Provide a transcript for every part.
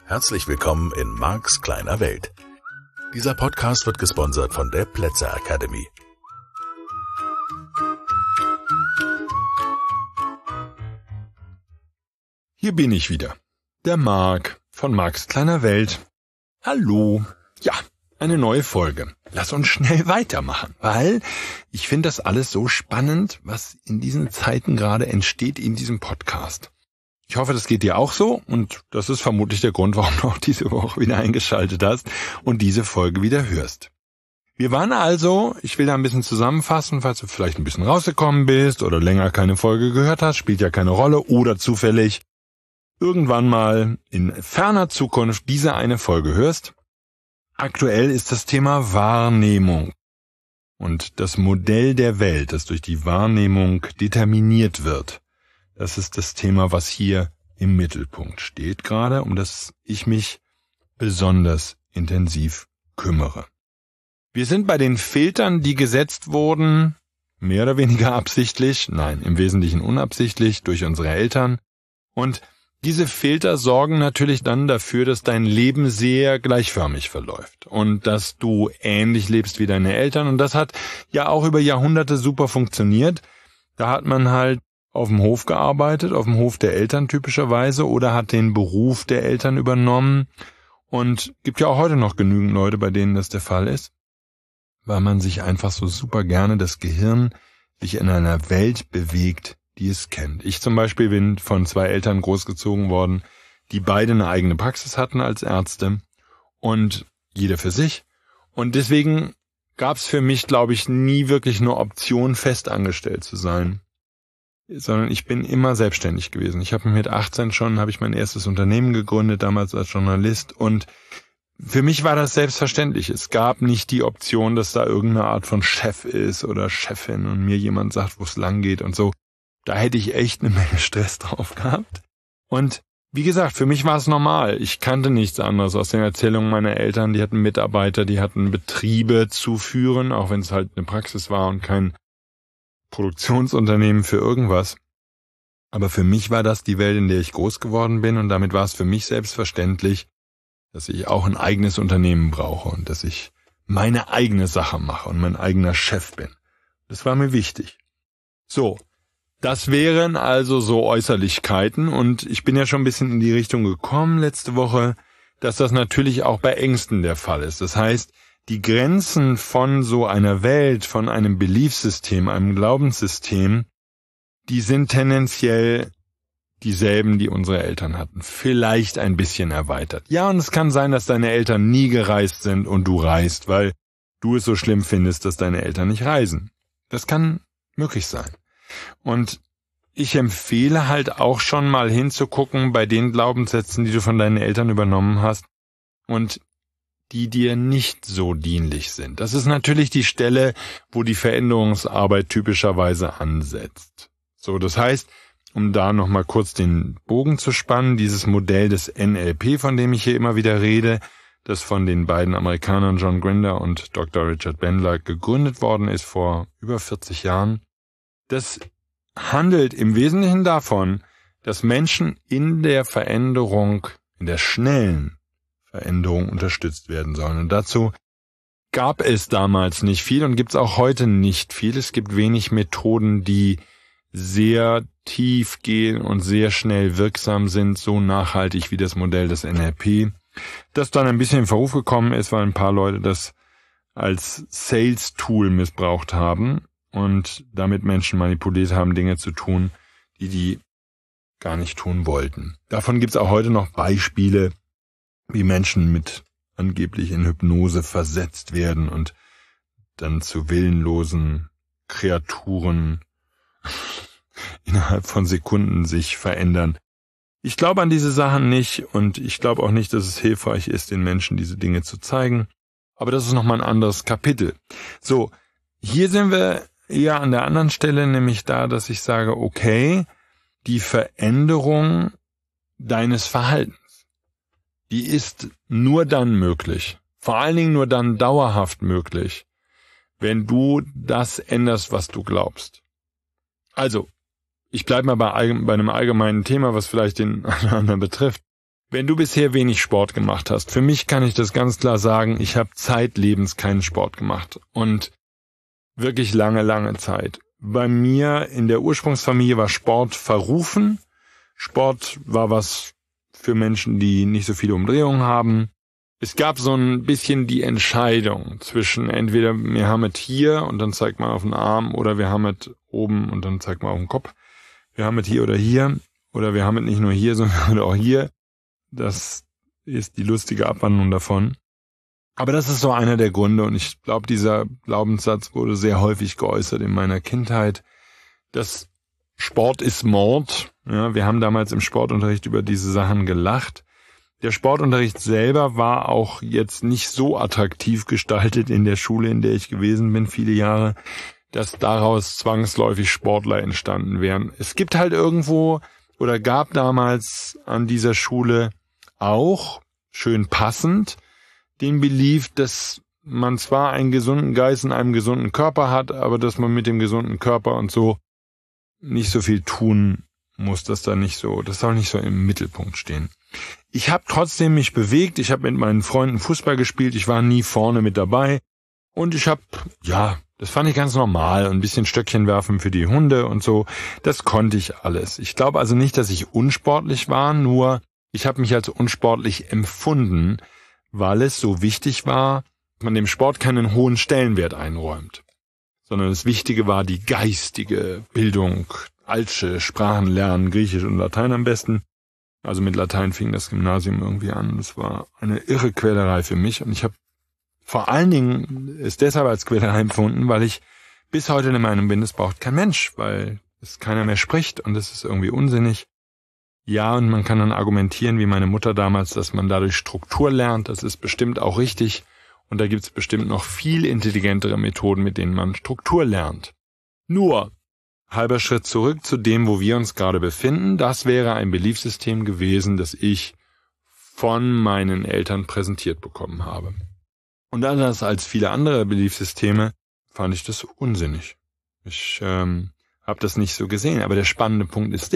Herzlich willkommen in Marks kleiner Welt. Dieser Podcast wird gesponsert von der Plätzer Academy. Hier bin ich wieder, der Mark von Marks kleiner Welt. Hallo. Ja, eine neue Folge. Lass uns schnell weitermachen, weil ich finde das alles so spannend, was in diesen Zeiten gerade entsteht in diesem Podcast. Ich hoffe, das geht dir auch so und das ist vermutlich der Grund, warum du auch diese Woche wieder eingeschaltet hast und diese Folge wieder hörst. Wir waren also, ich will da ein bisschen zusammenfassen, falls du vielleicht ein bisschen rausgekommen bist oder länger keine Folge gehört hast, spielt ja keine Rolle, oder zufällig irgendwann mal in ferner Zukunft diese eine Folge hörst. Aktuell ist das Thema Wahrnehmung und das Modell der Welt, das durch die Wahrnehmung determiniert wird. Das ist das Thema, was hier im Mittelpunkt steht gerade, um das ich mich besonders intensiv kümmere. Wir sind bei den Filtern, die gesetzt wurden, mehr oder weniger absichtlich, nein, im Wesentlichen unabsichtlich, durch unsere Eltern. Und diese Filter sorgen natürlich dann dafür, dass dein Leben sehr gleichförmig verläuft und dass du ähnlich lebst wie deine Eltern. Und das hat ja auch über Jahrhunderte super funktioniert. Da hat man halt auf dem Hof gearbeitet, auf dem Hof der Eltern typischerweise, oder hat den Beruf der Eltern übernommen. Und gibt ja auch heute noch genügend Leute, bei denen das der Fall ist, weil man sich einfach so super gerne das Gehirn sich in einer Welt bewegt, die es kennt. Ich zum Beispiel bin von 2 Eltern großgezogen worden, die beide eine eigene Praxis hatten als Ärzte und jeder für sich. Und deswegen gab es für mich, glaube ich, nie wirklich eine Option, festangestellt zu sein, sondern ich bin immer selbstständig gewesen. Ich habe mit 18 schon mein erstes Unternehmen gegründet, damals als Journalist, und für mich war das selbstverständlich. Es gab nicht die Option, dass da irgendeine Art von Chef ist oder Chefin und mir jemand sagt, wo es lang geht und so. Da hätte ich echt eine Menge Stress drauf gehabt. Und wie gesagt, für mich war es normal. Ich kannte nichts anderes aus den Erzählungen meiner Eltern. Die hatten Mitarbeiter, die hatten Betriebe zu führen, auch wenn es halt eine Praxis war und kein Produktionsunternehmen für irgendwas. Aber für mich war das die Welt, in der ich groß geworden bin, und damit war es für mich selbstverständlich, dass ich auch ein eigenes Unternehmen brauche und dass ich meine eigene Sache mache und mein eigener Chef bin. Das war mir wichtig. So, das wären also so Äußerlichkeiten, und ich bin ja schon ein bisschen in die Richtung gekommen letzte Woche, dass das natürlich auch bei Ängsten der Fall ist. Das heißt, die Grenzen von so einer Welt, von einem Beliefssystem, einem Glaubenssystem, die sind tendenziell dieselben, die unsere Eltern hatten. Vielleicht ein bisschen erweitert. Ja, und es kann sein, dass deine Eltern nie gereist sind und du reist, weil du es so schlimm findest, dass deine Eltern nicht reisen. Das kann möglich sein. Und ich empfehle halt auch schon mal hinzugucken bei den Glaubenssätzen, die du von deinen Eltern übernommen hast und die dir nicht so dienlich sind. Das ist natürlich die Stelle, wo die Veränderungsarbeit typischerweise ansetzt. So, das heißt, um da nochmal kurz den Bogen zu spannen, dieses Modell des NLP, von dem ich hier immer wieder rede, das von den beiden Amerikanern John Grinder und Dr. Richard Bandler gegründet worden ist vor über 40 Jahren, das handelt im Wesentlichen davon, dass Menschen in der Veränderung, in der schnellen Veränderung unterstützt werden sollen. Und dazu gab es damals nicht viel und gibt es auch heute nicht viel. Es gibt wenig Methoden, die sehr tief gehen und sehr schnell wirksam sind, so nachhaltig wie das Modell des NLP, das dann ein bisschen in Verruf gekommen ist, weil ein paar Leute das als Sales-Tool missbraucht haben und damit Menschen manipuliert haben, Dinge zu tun, die gar nicht tun wollten. Davon gibt es auch heute noch Beispiele, wie Menschen mit angeblich in Hypnose versetzt werden und dann zu willenlosen Kreaturen innerhalb von Sekunden sich verändern. Ich glaube an diese Sachen nicht, und ich glaube auch nicht, dass es hilfreich ist, den Menschen diese Dinge zu zeigen. Aber das ist nochmal ein anderes Kapitel. So, hier sind wir eher an der anderen Stelle, nämlich da, dass ich sage, okay, die Veränderung deines Verhaltens, die ist nur dann möglich, vor allen Dingen nur dann dauerhaft möglich, wenn du das änderst, was du glaubst. Also, ich bleibe mal bei einem allgemeinen Thema, was vielleicht den einen oder anderen betrifft. Wenn du bisher wenig Sport gemacht hast, für mich kann ich das ganz klar sagen, ich habe zeitlebens keinen Sport gemacht und wirklich lange Zeit. Bei mir in der Ursprungsfamilie war Sport verrufen. Sport war was für Menschen, die nicht so viele Umdrehungen haben. Es gab so ein bisschen die Entscheidung zwischen entweder wir haben es hier und dann zeigt man auf den Arm oder wir haben es oben und dann zeigt man auf den Kopf. Wir haben es hier oder wir haben es nicht nur hier, sondern auch hier. Das ist die lustige Abwandlung davon. Aber das ist so einer der Gründe und ich glaube, dieser Glaubenssatz wurde sehr häufig geäußert in meiner Kindheit, dass Sport ist Mord. Ja, wir haben damals im Sportunterricht über diese Sachen gelacht. Der Sportunterricht selber war auch jetzt nicht so attraktiv gestaltet in der Schule, in der ich gewesen bin, viele Jahre, dass daraus zwangsläufig Sportler entstanden wären. Es gibt halt irgendwo oder gab damals an dieser Schule auch, schön passend, den Belief, dass man zwar einen gesunden Geist in einem gesunden Körper hat, aber dass man mit dem gesunden Körper und so nicht so viel tun muss, das soll nicht so im Mittelpunkt stehen. Ich habe trotzdem mich bewegt, ich habe mit meinen Freunden Fußball gespielt, ich war nie vorne mit dabei und das fand ich ganz normal, ein bisschen Stöckchen werfen für die Hunde und so, das konnte ich alles. Ich glaube also nicht, dass ich unsportlich war, nur ich habe mich als unsportlich empfunden, weil es so wichtig war, dass man dem Sport keinen hohen Stellenwert einräumt, sondern das Wichtige war die geistige Bildung, altsche Sprachen lernen, Griechisch und Latein am besten. Also mit Latein fing das Gymnasium irgendwie an. Das war eine irre Quälerei für mich und ich habe vor allen Dingen es deshalb als Quälerei empfunden, weil ich bis heute der Meinung bin, es braucht kein Mensch, weil es keiner mehr spricht und es ist irgendwie unsinnig. Ja, und man kann dann argumentieren, wie meine Mutter damals, dass man dadurch Struktur lernt. Das ist bestimmt auch richtig. Und da gibt's bestimmt noch viel intelligentere Methoden, mit denen man Struktur lernt. Nur, halber Schritt zurück zu dem, wo wir uns gerade befinden. Das wäre ein Beliefssystem gewesen, das ich von meinen Eltern präsentiert bekommen habe. Und anders als viele andere Beliefssysteme fand ich das unsinnig. Ich habe das nicht so gesehen. Aber der spannende Punkt ist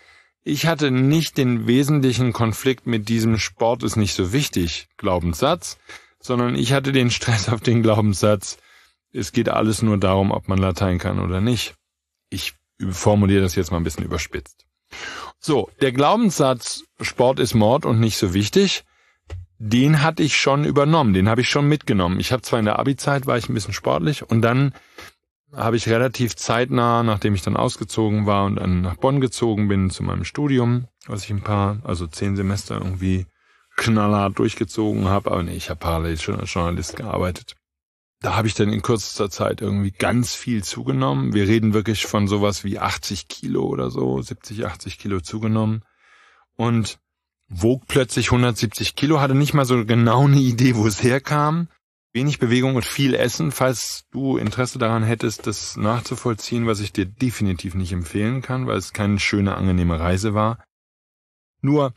ich hatte nicht den wesentlichen Konflikt mit diesem Sport ist nicht so wichtig Glaubenssatz, sondern ich hatte den Stress auf den Glaubenssatz, es geht alles nur darum, ob man Latein kann oder nicht. Ich formuliere das jetzt mal ein bisschen überspitzt. So, der Glaubenssatz, Sport ist Mord und nicht so wichtig, den hatte ich schon übernommen, den habe ich schon mitgenommen. Ich habe zwar in der Abi-Zeit, war ich ein bisschen sportlich und dann habe ich relativ zeitnah, nachdem ich dann ausgezogen war und dann nach Bonn gezogen bin zu meinem Studium, was ich 10 Semester irgendwie knallhart durchgezogen habe, aber nee, ich habe parallel schon als Journalist gearbeitet. Da habe ich dann in kürzester Zeit irgendwie ganz viel zugenommen. Wir reden wirklich von sowas wie 80 Kilo oder so, 70, 80 Kilo zugenommen und wog plötzlich 170 Kilo, hatte nicht mal so genau eine Idee, wo es herkam. Wenig Bewegung und viel Essen, falls du Interesse daran hättest, das nachzuvollziehen, was ich dir definitiv nicht empfehlen kann, weil es keine schöne, angenehme Reise war. Nur,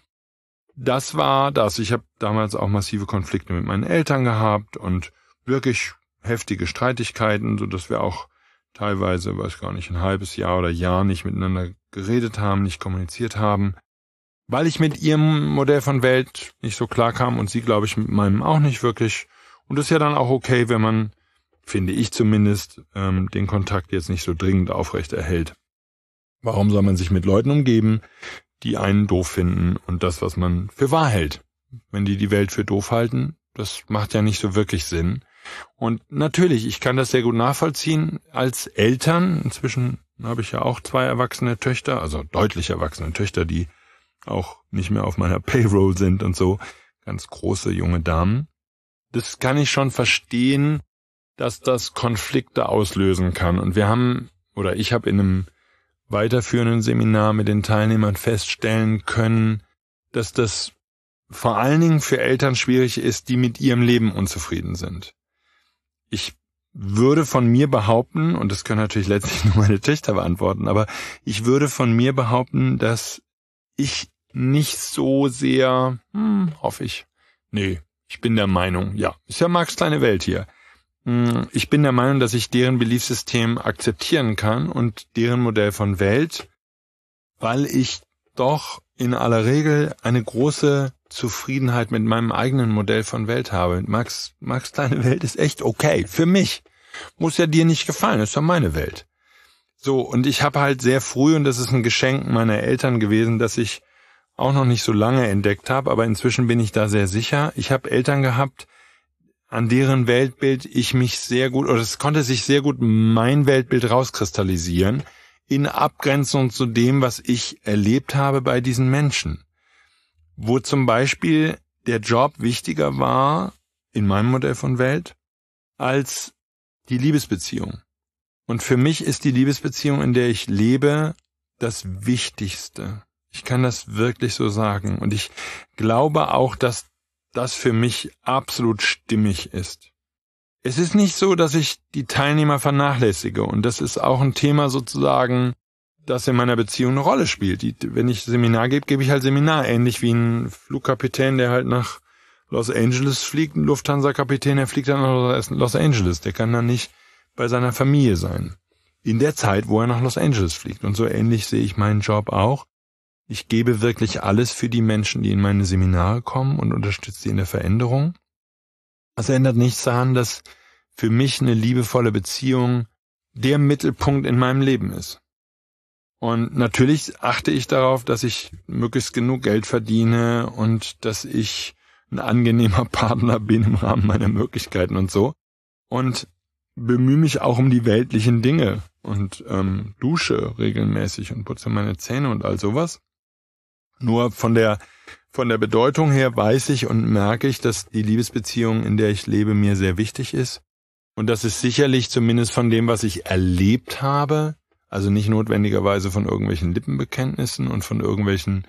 das war das. Ich habe damals auch massive Konflikte mit meinen Eltern gehabt und wirklich heftige Streitigkeiten, sodass wir auch teilweise, weiß gar nicht, ein halbes Jahr oder Jahr nicht miteinander geredet haben, nicht kommuniziert haben, weil ich mit ihrem Modell von Welt nicht so klar kam und sie, glaube ich, mit meinem auch nicht wirklich. Und das ist ja dann auch okay, wenn man, finde ich zumindest, den Kontakt jetzt nicht so dringend aufrecht erhält. Warum soll man sich mit Leuten umgeben, die einen doof finden und das, was man für wahr hält? Wenn die Welt für doof halten, das macht ja nicht so wirklich Sinn. Und natürlich, ich kann das sehr gut nachvollziehen als Eltern. Inzwischen habe ich ja auch 2 erwachsene Töchter, also deutlich erwachsene Töchter, die auch nicht mehr auf meiner Payroll sind und so. Ganz große junge Damen. Das kann ich schon verstehen, dass das Konflikte auslösen kann. Und ich habe in einem weiterführenden Seminar mit den Teilnehmern feststellen können, dass das vor allen Dingen für Eltern schwierig ist, die mit ihrem Leben unzufrieden sind. Ich würde von mir behaupten, und das können natürlich letztlich nur meine Töchter beantworten, aber ich würde von mir behaupten, dass ich nicht so sehr, hoffe ich, ich bin der Meinung, ist ja Marx' kleine Welt hier. Ich bin der Meinung, dass ich deren Beliefssystem akzeptieren kann und deren Modell von Welt, weil ich doch in aller Regel eine große Zufriedenheit mit meinem eigenen Modell von Welt habe. Max kleine Welt ist echt okay. Für mich. Muss ja dir nicht gefallen, ist doch meine Welt. So, und ich habe halt sehr früh, und das ist ein Geschenk meiner Eltern gewesen, dass ich auch noch nicht so lange entdeckt habe, aber inzwischen bin ich da sehr sicher. Ich habe Eltern gehabt, an deren Weltbild ich mich sehr gut, oder es konnte sich sehr gut mein Weltbild rauskristallisieren, in Abgrenzung zu dem, was ich erlebt habe bei diesen Menschen. Wo zum Beispiel der Job wichtiger war, in meinem Modell von Welt, als die Liebesbeziehung. Und für mich ist die Liebesbeziehung, in der ich lebe, das Wichtigste. Ich kann das wirklich so sagen. Und ich glaube auch, dass das für mich absolut stimmig ist. Es ist nicht so, dass ich die Teilnehmer vernachlässige. Und das ist auch ein Thema sozusagen, das in meiner Beziehung eine Rolle spielt. Wenn ich Seminar gebe, gebe ich halt Seminar. Ähnlich wie ein Flugkapitän, der halt nach Los Angeles fliegt. Ein Lufthansa-Kapitän, der fliegt dann nach Los Angeles. Der kann dann nicht bei seiner Familie sein. In der Zeit, wo er nach Los Angeles fliegt. Und so ähnlich sehe ich meinen Job auch. Ich gebe wirklich alles für die Menschen, die in meine Seminare kommen und unterstütze sie in der Veränderung. Das ändert nichts daran, dass für mich eine liebevolle Beziehung der Mittelpunkt in meinem Leben ist. Und natürlich achte ich darauf, dass ich möglichst genug Geld verdiene und dass ich ein angenehmer Partner bin im Rahmen meiner Möglichkeiten und so. Und bemühe mich auch um die weltlichen Dinge und dusche regelmäßig und putze meine Zähne und all sowas. Nur von der Bedeutung her weiß ich und merke ich, dass die Liebesbeziehung, in der ich lebe, mir sehr wichtig ist. Und das ist sicherlich zumindest von dem, was ich erlebt habe, also nicht notwendigerweise von irgendwelchen Lippenbekenntnissen und von irgendwelchen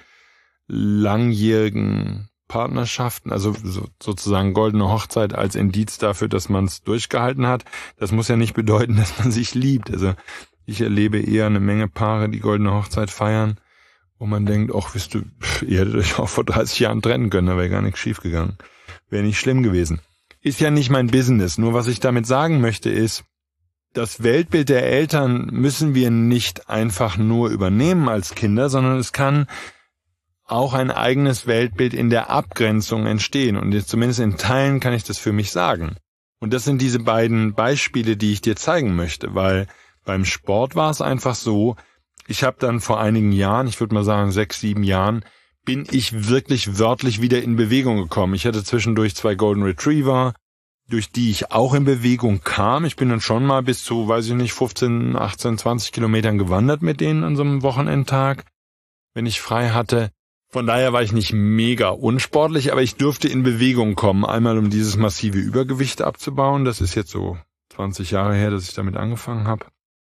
langjährigen Partnerschaften, also sozusagen goldene Hochzeit als Indiz dafür, dass man es durchgehalten hat. Das muss ja nicht bedeuten, dass man sich liebt. Also ich erlebe eher eine Menge Paare, die goldene Hochzeit feiern, wo man denkt, ach, wisst du, ihr hättet euch auch vor 30 Jahren trennen können, da wäre gar nichts schief gegangen. Wäre nicht schlimm gewesen. Ist ja nicht mein Business. Nur was ich damit sagen möchte ist, das Weltbild der Eltern müssen wir nicht einfach nur übernehmen als Kinder, sondern es kann auch ein eigenes Weltbild in der Abgrenzung entstehen. Und jetzt zumindest in Teilen kann ich das für mich sagen. Und das sind diese beiden Beispiele, die ich dir zeigen möchte, weil beim Sport war es einfach so, ich habe dann vor einigen Jahren, ich würde mal sagen 6, 7 Jahren, bin ich wirklich wörtlich wieder in Bewegung gekommen. Ich hatte zwischendurch 2 Golden Retriever, durch die ich auch in Bewegung kam. Ich bin dann schon mal bis zu, 15, 18, 20 Kilometern gewandert mit denen an so einem Wochenendtag, wenn ich frei hatte. Von daher war ich nicht mega unsportlich, aber ich durfte in Bewegung kommen, einmal um dieses massive Übergewicht abzubauen. Das ist jetzt so 20 Jahre her, dass ich damit angefangen habe.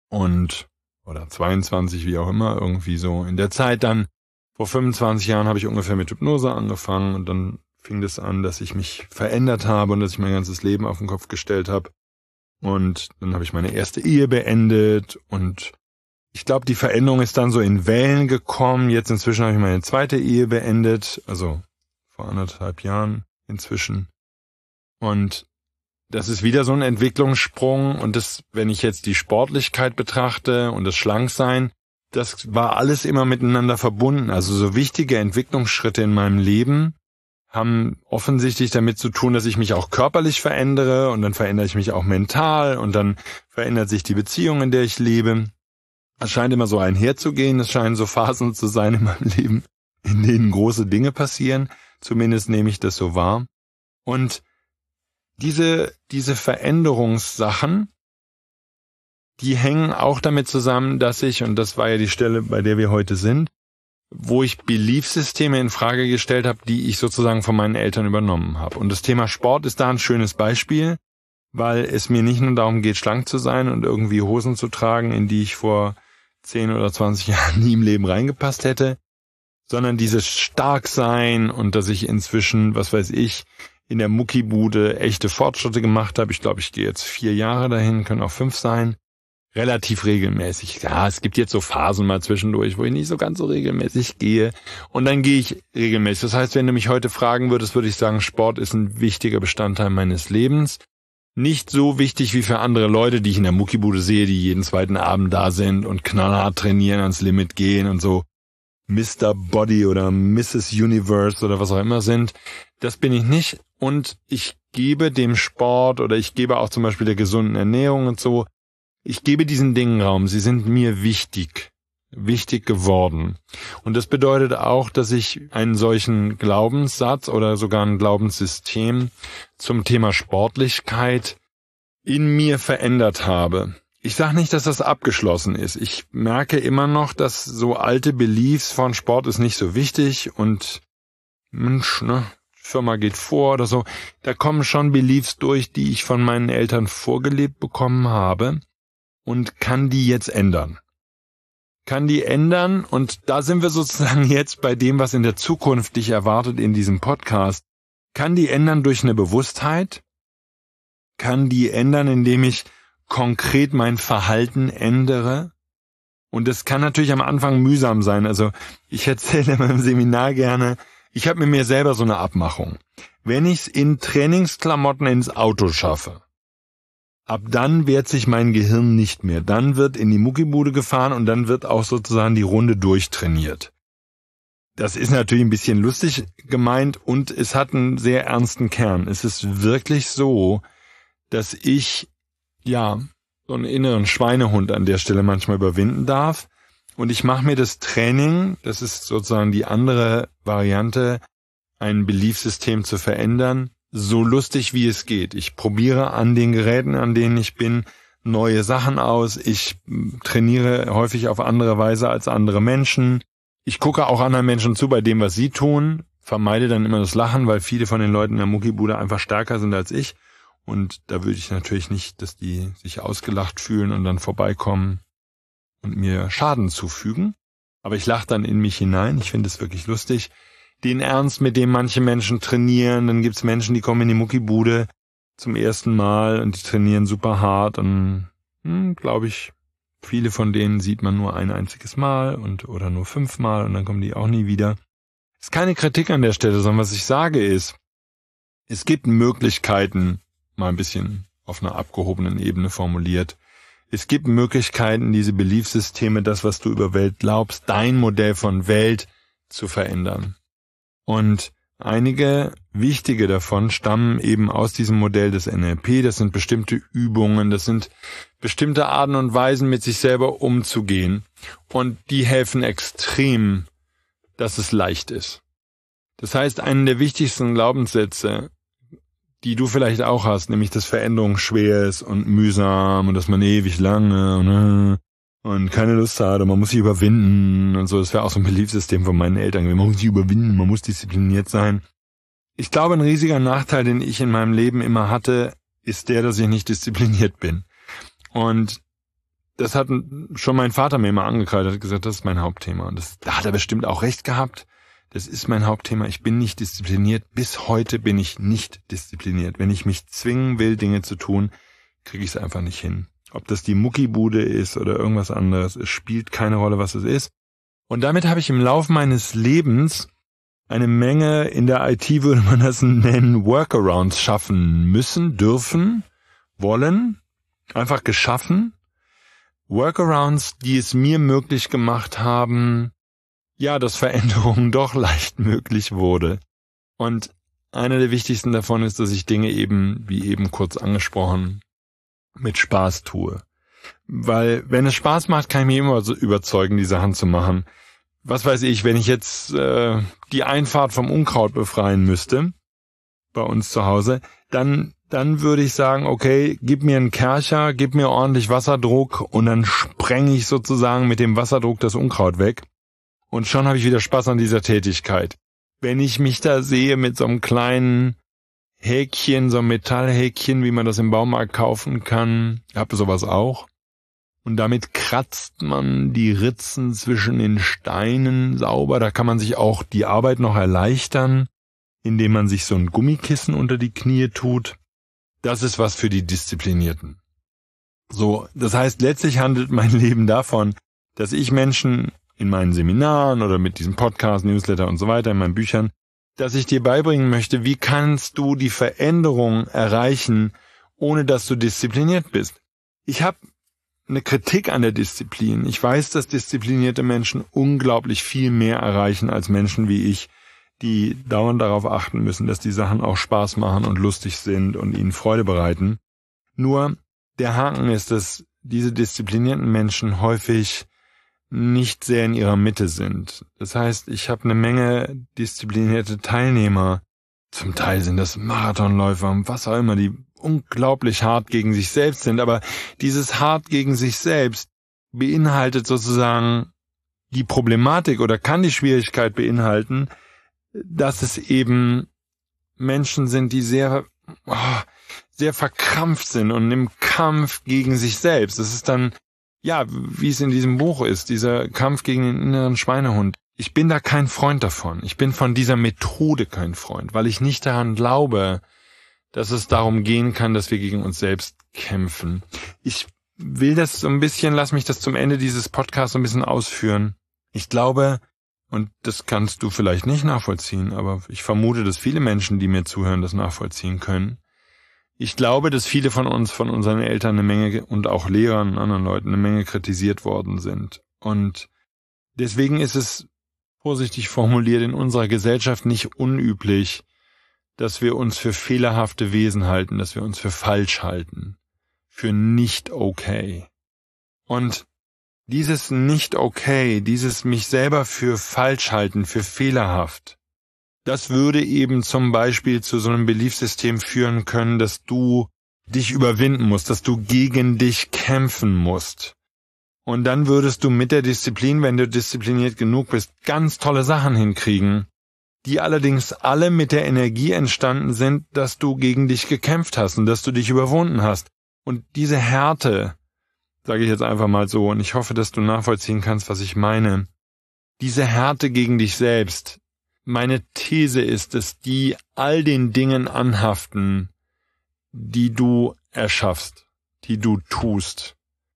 Oder 22, wie auch immer, irgendwie so. In der Zeit dann, vor 25 Jahren habe ich ungefähr mit Hypnose angefangen und dann fing das an, dass ich mich verändert habe und dass ich mein ganzes Leben auf den Kopf gestellt habe. Und dann habe ich meine erste Ehe beendet und ich glaube, die Veränderung ist dann so in Wellen gekommen. Jetzt inzwischen habe ich meine zweite Ehe beendet, also vor 1,5 Jahren inzwischen. Und das ist wieder so ein Entwicklungssprung und das, wenn ich jetzt die Sportlichkeit betrachte und das Schlanksein, das war alles immer miteinander verbunden. Also so wichtige Entwicklungsschritte in meinem Leben haben offensichtlich damit zu tun, dass ich mich auch körperlich verändere und dann verändere ich mich auch mental und dann verändert sich die Beziehung, in der ich lebe. Es scheint immer so einherzugehen, es scheinen so Phasen zu sein in meinem Leben, in denen große Dinge passieren. Zumindest nehme ich das so wahr. Und diese Veränderungssachen, die hängen auch damit zusammen, dass ich, und das war ja die Stelle, bei der wir heute sind, wo ich Beliefssysteme in Frage gestellt habe, die ich sozusagen von meinen Eltern übernommen habe. Und das Thema Sport ist da ein schönes Beispiel, weil es mir nicht nur darum geht, schlank zu sein und irgendwie Hosen zu tragen, in die ich vor 10 oder 20 Jahren nie im Leben reingepasst hätte, sondern dieses Starksein und dass ich inzwischen, was weiß ich, in der Muckibude echte Fortschritte gemacht habe. Ich glaube, ich gehe jetzt 4 Jahre dahin, können auch 5 sein. Relativ regelmäßig. Ja, es gibt jetzt so Phasen mal zwischendurch, wo ich nicht so ganz so regelmäßig gehe. Und dann gehe ich regelmäßig. Das heißt, wenn du mich heute fragen würdest, würde ich sagen, Sport ist ein wichtiger Bestandteil meines Lebens. Nicht so wichtig wie für andere Leute, die ich in der Muckibude sehe, die jeden zweiten Abend da sind und knallhart trainieren, ans Limit gehen und so. Mr. Body oder Mrs. Universe oder was auch immer sind. Das bin ich nicht. Und ich gebe dem Sport oder ich gebe auch zum Beispiel der gesunden Ernährung und so, ich gebe diesen Dingen Raum. Sie sind mir wichtig geworden. Und das bedeutet auch, dass ich einen solchen Glaubenssatz oder sogar ein Glaubenssystem zum Thema Sportlichkeit in mir verändert habe. Ich sage nicht, dass das abgeschlossen ist. Ich merke immer noch, dass so alte Beliefs von Sport ist nicht so wichtig und Mensch, Firma geht vor oder so. Da kommen schon Beliefs durch, die ich von meinen Eltern vorgelebt bekommen habe und kann die jetzt ändern. Und da sind wir sozusagen jetzt bei dem, was in der Zukunft dich erwartet in diesem Podcast. Kann die ändern durch eine Bewusstheit? Kann die ändern, indem ich konkret mein Verhalten ändere? Und das kann natürlich am Anfang mühsam sein. Also ich erzähle in meinem Seminar gerne, ich habe mit mir selber so eine Abmachung. Wenn ich es in Trainingsklamotten ins Auto schaffe, ab dann wehrt sich mein Gehirn nicht mehr. Dann wird in die Muckibude gefahren und dann wird auch sozusagen die Runde durchtrainiert. Das ist natürlich ein bisschen lustig gemeint und es hat einen sehr ernsten Kern. Es ist wirklich so, dass ich so einen inneren Schweinehund an der Stelle manchmal überwinden darf. Und ich mache mir das Training, das ist sozusagen die andere Variante, ein Beliefsystem zu verändern, so lustig wie es geht. Ich probiere an den Geräten, an denen ich bin, neue Sachen aus. Ich trainiere häufig auf andere Weise als andere Menschen. Ich gucke auch anderen Menschen zu bei dem, was sie tun, vermeide dann immer das Lachen, weil viele von den Leuten in der Muckibude einfach stärker sind als ich. Und da würde ich natürlich nicht, dass die sich ausgelacht fühlen und dann vorbeikommen und mir Schaden zufügen. Aber ich lache dann in mich hinein. Ich finde es wirklich lustig. Den Ernst, mit dem manche Menschen trainieren. Dann gibt's Menschen, die kommen in die Muckibude zum ersten Mal und die trainieren super hart. Und glaube ich, viele von denen sieht man nur ein einziges Mal oder nur 5 Mal und dann kommen die auch nie wieder. Ist keine Kritik an der Stelle, sondern was ich sage ist, es gibt Möglichkeiten, mal ein bisschen auf einer abgehobenen Ebene formuliert. Es gibt Möglichkeiten, diese Beliefssysteme, das, was du über Welt glaubst, dein Modell von Welt zu verändern. Und einige wichtige davon stammen eben aus diesem Modell des NLP. Das sind bestimmte Übungen, das sind bestimmte Arten und Weisen, mit sich selber umzugehen. Und die helfen extrem, dass es leicht ist. Das heißt, einen der wichtigsten Glaubenssätze, die du vielleicht auch hast, nämlich dass Veränderung schwer ist und mühsam und dass man ewig lange und keine Lust hat und man muss sich überwinden und so. Das wäre auch so ein Beliefssystem von meinen Eltern. Man muss sich überwinden, man muss diszipliniert sein. Ich glaube, ein riesiger Nachteil, den ich in meinem Leben immer hatte, ist der, dass ich nicht diszipliniert bin. Und das hat schon mein Vater mir immer angekreidet, hat gesagt, das ist mein Hauptthema. Und da hat er bestimmt auch recht gehabt. Das ist mein Hauptthema. Ich bin nicht diszipliniert. Bis heute bin ich nicht diszipliniert. Wenn ich mich zwingen will, Dinge zu tun, kriege ich es einfach nicht hin. Ob das die Muckibude ist oder irgendwas anderes, es spielt keine Rolle, was es ist. Und damit habe ich im Laufe meines Lebens eine Menge, in der IT würde man das nennen, Workarounds schaffen müssen, dürfen, wollen, einfach geschaffen. Workarounds, die es mir möglich gemacht haben, dass Veränderung doch leicht möglich wurde. Und einer der wichtigsten davon ist, dass ich Dinge eben, wie eben kurz angesprochen, mit Spaß tue. Weil, wenn es Spaß macht, kann ich mich immer so überzeugen, die Sachen zu machen. Was weiß ich, wenn ich jetzt die Einfahrt vom Unkraut befreien müsste, bei uns zu Hause, dann würde ich sagen, okay, gib mir einen Kercher, gib mir ordentlich Wasserdruck und dann sprenge ich sozusagen mit dem Wasserdruck das Unkraut weg. Und schon habe ich wieder Spaß an dieser Tätigkeit. Wenn ich mich da sehe mit so einem kleinen Häkchen, so einem Metallhäkchen, wie man das im Baumarkt kaufen kann, ich habe sowas auch. Und damit kratzt man die Ritzen zwischen den Steinen sauber. Da kann man sich auch die Arbeit noch erleichtern, indem man sich so ein Gummikissen unter die Knie tut. Das ist was für die Disziplinierten. So, das heißt, letztlich handelt mein Leben davon, dass ich Menschen in meinen Seminaren oder mit diesem Podcast, Newsletter und so weiter, in meinen Büchern, dass ich dir beibringen möchte, wie kannst du die Veränderung erreichen, ohne dass du diszipliniert bist. Ich habe eine Kritik an der Disziplin. Ich weiß, dass disziplinierte Menschen unglaublich viel mehr erreichen als Menschen wie ich, die dauernd darauf achten müssen, dass die Sachen auch Spaß machen und lustig sind und ihnen Freude bereiten. Nur der Haken ist, dass diese disziplinierten Menschen häufig nicht sehr in ihrer Mitte sind. Das heißt, ich habe eine Menge disziplinierte Teilnehmer. Zum Teil sind das Marathonläufer und was auch immer, die unglaublich hart gegen sich selbst sind. Aber dieses hart gegen sich selbst beinhaltet sozusagen die Problematik oder kann die Schwierigkeit beinhalten, dass es eben Menschen sind, die sehr verkrampft sind und im Kampf gegen sich selbst. Das ist dann, ja, wie es in diesem Buch ist, dieser Kampf gegen den inneren Schweinehund. Ich bin da kein Freund davon. Ich bin von dieser Methode kein Freund, weil ich nicht daran glaube, dass es darum gehen kann, dass wir gegen uns selbst kämpfen. Ich will das so ein bisschen, lass mich das zum Ende dieses Podcasts so ein bisschen ausführen. Ich glaube, und das kannst du vielleicht nicht nachvollziehen, aber ich vermute, dass viele Menschen, die mir zuhören, das nachvollziehen können. Ich glaube, dass viele von uns, von unseren Eltern eine Menge und auch Lehrern und anderen Leuten eine Menge kritisiert worden sind. Und deswegen ist es, vorsichtig formuliert, in unserer Gesellschaft nicht unüblich, dass wir uns für fehlerhafte Wesen halten, dass wir uns für falsch halten, für nicht okay. Und dieses nicht okay, dieses mich selber für falsch halten, für fehlerhaft, das würde eben zum Beispiel zu so einem Beliefssystem führen können, dass du dich überwinden musst, dass du gegen dich kämpfen musst. Und dann würdest du mit der Disziplin, wenn du diszipliniert genug bist, ganz tolle Sachen hinkriegen, die allerdings alle mit der Energie entstanden sind, dass du gegen dich gekämpft hast und dass du dich überwunden hast. Und diese Härte, sage ich jetzt einfach mal so, und ich hoffe, dass du nachvollziehen kannst, was ich meine, diese Härte gegen dich selbst, meine These ist, dass die all den Dingen anhaften, die du erschaffst, die du tust.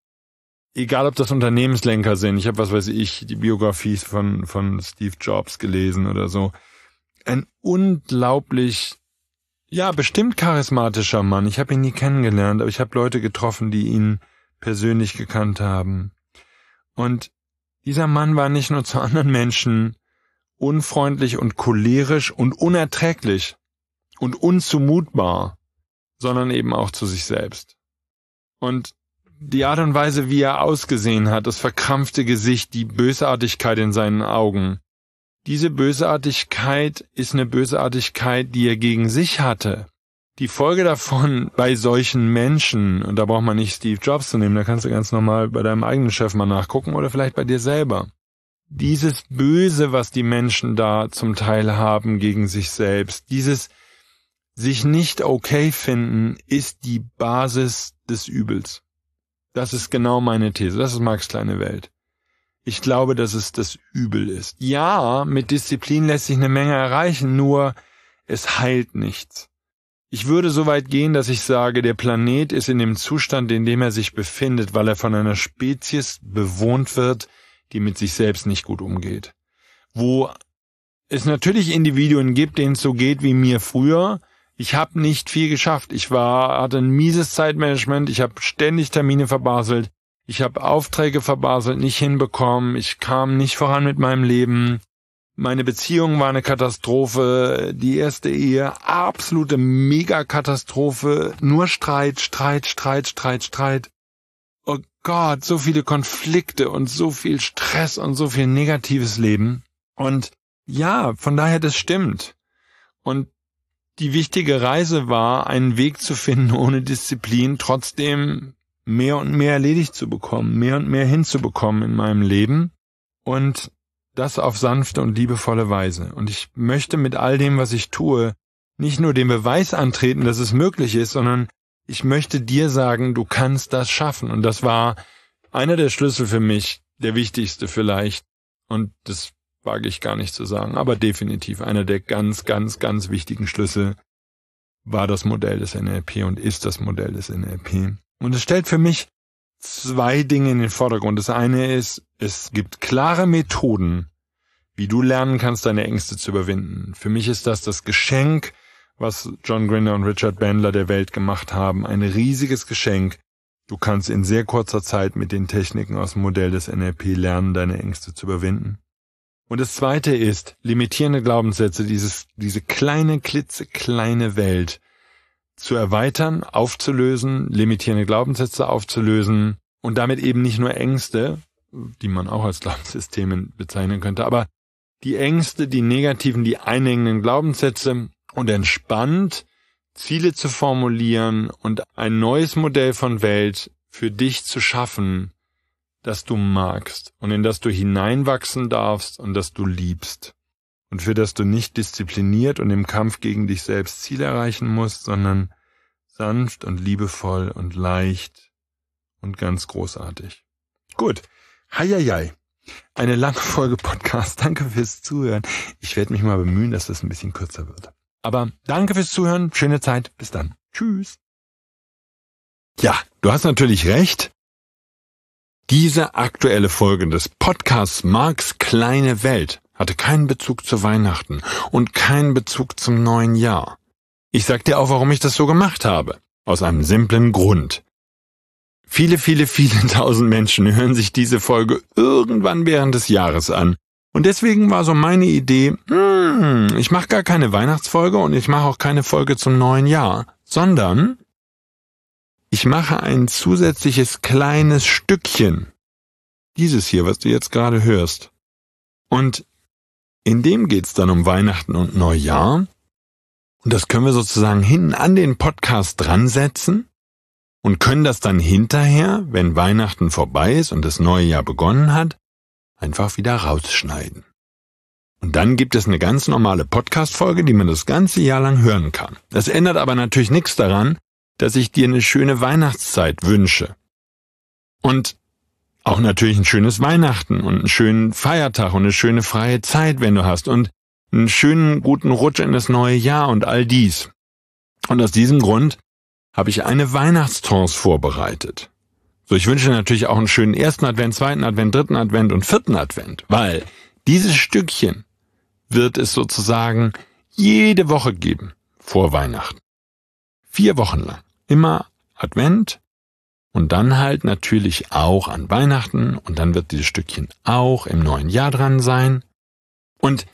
Egal, ob das Unternehmenslenker sind, ich habe, was weiß ich, die Biografie von Steve Jobs gelesen oder so. Ein unglaublich, ja, bestimmt charismatischer Mann. Ich habe ihn nie kennengelernt, aber ich habe Leute getroffen, die ihn persönlich gekannt haben. Und dieser Mann war nicht nur zu anderen Menschen unfreundlich und cholerisch und unerträglich und unzumutbar, sondern eben auch zu sich selbst. Und die Art und Weise, wie er ausgesehen hat, das verkrampfte Gesicht, die Bösartigkeit in seinen Augen, diese Bösartigkeit ist eine Bösartigkeit, die er gegen sich hatte. Die Folge davon bei solchen Menschen, und da braucht man nicht Steve Jobs zu nehmen, da kannst du ganz normal bei deinem eigenen Chef mal nachgucken oder vielleicht bei dir selber. Dieses Böse, was die Menschen da zum Teil haben gegen sich selbst, dieses sich nicht okay finden, ist die Basis des Übels. Das ist genau meine These. Das ist Marx' kleine Welt. Ich glaube, dass es das Übel ist. Ja, mit Disziplin lässt sich eine Menge erreichen, nur es heilt nichts. Ich würde so weit gehen, dass ich sage, der Planet ist in dem Zustand, in dem er sich befindet, weil er von einer Spezies bewohnt wird, die mit sich selbst nicht gut umgeht. Wo es natürlich Individuen gibt, denen es so geht wie mir früher. Ich habe nicht viel geschafft. Hatte ein mieses Zeitmanagement. Ich habe ständig Termine verbaselt. Ich habe Aufträge verbaselt, nicht hinbekommen. Ich kam nicht voran mit meinem Leben. Meine Beziehung war eine Katastrophe. Die erste Ehe, absolute Megakatastrophe. Nur Streit. Oh Gott, so viele Konflikte und so viel Stress und so viel negatives Leben. Und ja, von daher, das stimmt. Und die wichtige Reise war, einen Weg zu finden, ohne Disziplin trotzdem mehr und mehr erledigt zu bekommen, mehr und mehr hinzubekommen in meinem Leben und das auf sanfte und liebevolle Weise. Und ich möchte mit all dem, was ich tue, nicht nur den Beweis antreten, dass es möglich ist, sondern ich möchte dir sagen, du kannst das schaffen. Und das war einer der Schlüssel für mich, der wichtigste vielleicht. Und das wage ich gar nicht zu sagen, aber definitiv einer der ganz, ganz, ganz wichtigen Schlüssel war das Modell des NLP und ist das Modell des NLP. Und es stellt für mich zwei Dinge in den Vordergrund. Das eine ist, es gibt klare Methoden, wie du lernen kannst, deine Ängste zu überwinden. Für mich ist das Geschenk, was John Grinder und Richard Bandler der Welt gemacht haben. Ein riesiges Geschenk, Du kannst in sehr kurzer Zeit mit den Techniken aus dem Modell des NLP lernen, deine Ängste zu überwinden. Und das Zweite ist, limitierende Glaubenssätze, diese kleine, klitzekleine Welt zu erweitern, aufzulösen, limitierende Glaubenssätze aufzulösen und damit eben nicht nur Ängste, die man auch als Glaubenssysteme bezeichnen könnte, aber die Ängste, die negativen, die einengenden Glaubenssätze und entspannt Ziele zu formulieren und ein neues Modell von Welt für dich zu schaffen, das du magst und in das du hineinwachsen darfst und das du liebst und für das du nicht diszipliniert und im Kampf gegen dich selbst Ziele erreichen musst, sondern sanft und liebevoll und leicht und ganz großartig. Gut. Heieiei. Eine lange Folge Podcast. Danke fürs Zuhören. Ich werde mich mal bemühen, dass das ein bisschen kürzer wird. Aber danke fürs Zuhören. Schöne Zeit. Bis dann. Tschüss. Ja, du hast natürlich recht. Diese aktuelle Folge des Podcasts Marks kleine Welt hatte keinen Bezug zu Weihnachten und keinen Bezug zum neuen Jahr. Ich sag dir auch, warum ich das so gemacht habe. Aus einem simplen Grund. Viele tausend Menschen hören sich diese Folge irgendwann während des Jahres an. Und deswegen war so meine Idee, ich mache gar keine Weihnachtsfolge und ich mache auch keine Folge zum neuen Jahr, sondern ich mache ein zusätzliches kleines Stückchen. Dieses hier, was du jetzt gerade hörst. Und in dem geht's dann um Weihnachten und Neujahr. Und das können wir sozusagen hinten an den Podcast dran setzen und können das dann hinterher, wenn Weihnachten vorbei ist und das neue Jahr begonnen hat, einfach wieder rausschneiden. Und dann gibt es eine ganz normale Podcast-Folge, die man das ganze Jahr lang hören kann. Das ändert aber natürlich nichts daran, dass ich dir eine schöne Weihnachtszeit wünsche. Und auch natürlich ein schönes Weihnachten und einen schönen Feiertag und eine schöne freie Zeit, wenn du hast. Und einen schönen, guten Rutsch in das neue Jahr und all dies. Und aus diesem Grund habe ich eine Weihnachtstrance vorbereitet. So, ich wünsche natürlich auch einen schönen 1. Advent, 2. Advent, 3. Advent und 4. Advent, weil dieses Stückchen wird es sozusagen jede Woche geben vor Weihnachten. 4 Wochen lang. Immer Advent und dann halt natürlich auch an Weihnachten und dann wird dieses Stückchen auch im neuen Jahr dran sein. Und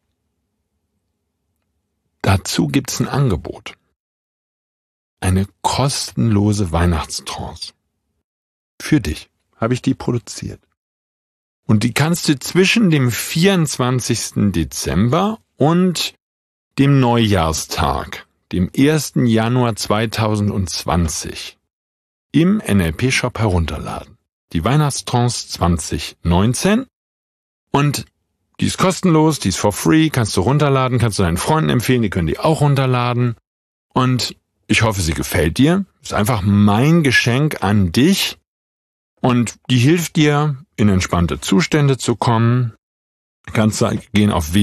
dazu gibt's ein Angebot. Eine kostenlose Weihnachtstrance. Für dich habe ich die produziert. Und die kannst du zwischen dem 24. Dezember und dem Neujahrstag, dem 1. Januar 2020, im NLP-Shop herunterladen. Die Weihnachtstrance 2019. Und die ist kostenlos, die ist for free, kannst du runterladen, kannst du deinen Freunden empfehlen, die können die auch runterladen. Und ich hoffe, sie gefällt dir. Ist einfach mein Geschenk an dich. Und die hilft dir, in entspannte Zustände zu kommen. Du kannst gehen auf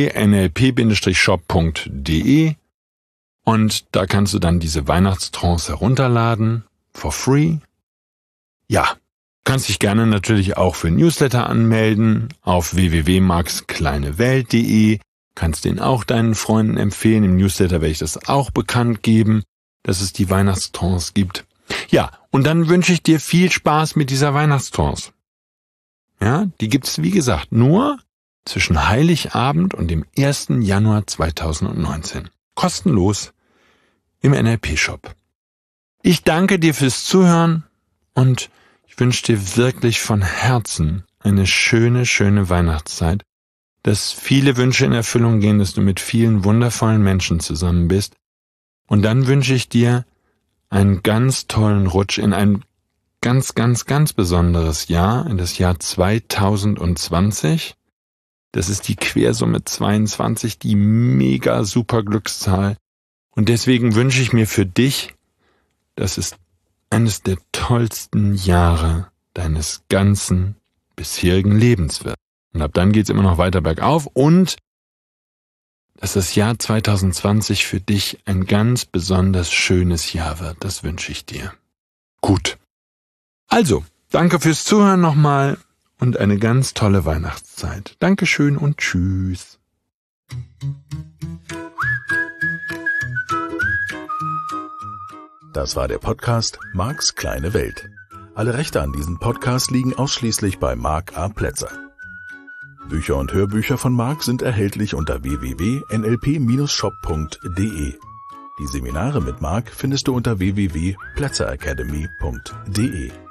www.nlp-shop.de und da kannst du dann diese Weihnachtstrance herunterladen, for free. Ja, kannst dich gerne natürlich auch für Newsletter anmelden auf www.markskleinewelt.de. Kannst den auch deinen Freunden empfehlen. Im Newsletter werde ich das auch bekannt geben, dass es die Weihnachtstrance gibt. Ja, und dann wünsche ich dir viel Spaß mit dieser Weihnachtstrance. Ja, die gibt's wie gesagt nur zwischen Heiligabend und dem 1. Januar 2019. Kostenlos im NLP-Shop. Ich danke dir fürs Zuhören und ich wünsche dir wirklich von Herzen eine schöne Weihnachtszeit, dass viele Wünsche in Erfüllung gehen, dass du mit vielen wundervollen Menschen zusammen bist. Und dann wünsche ich dir einen ganz tollen Rutsch in ein ganz besonderes Jahr, in das Jahr 2020. Das ist die Quersumme 22, die mega super Glückszahl. Und deswegen wünsche ich mir für dich, dass es eines der tollsten Jahre deines ganzen bisherigen Lebens wird. Und ab dann geht's immer noch weiter bergauf und dass das Jahr 2020 für dich ein ganz besonders schönes Jahr wird. Das wünsche ich dir. Gut. Also, danke fürs Zuhören nochmal und eine ganz tolle Weihnachtszeit. Dankeschön und tschüss. Das war der Podcast Marks kleine Welt. Alle Rechte an diesem Podcast liegen ausschließlich bei Mark A. Plätzer. Bücher und Hörbücher von Mark sind erhältlich unter www.nlp-shop.de. Die Seminare mit Mark findest du unter www.platzeracademy.de.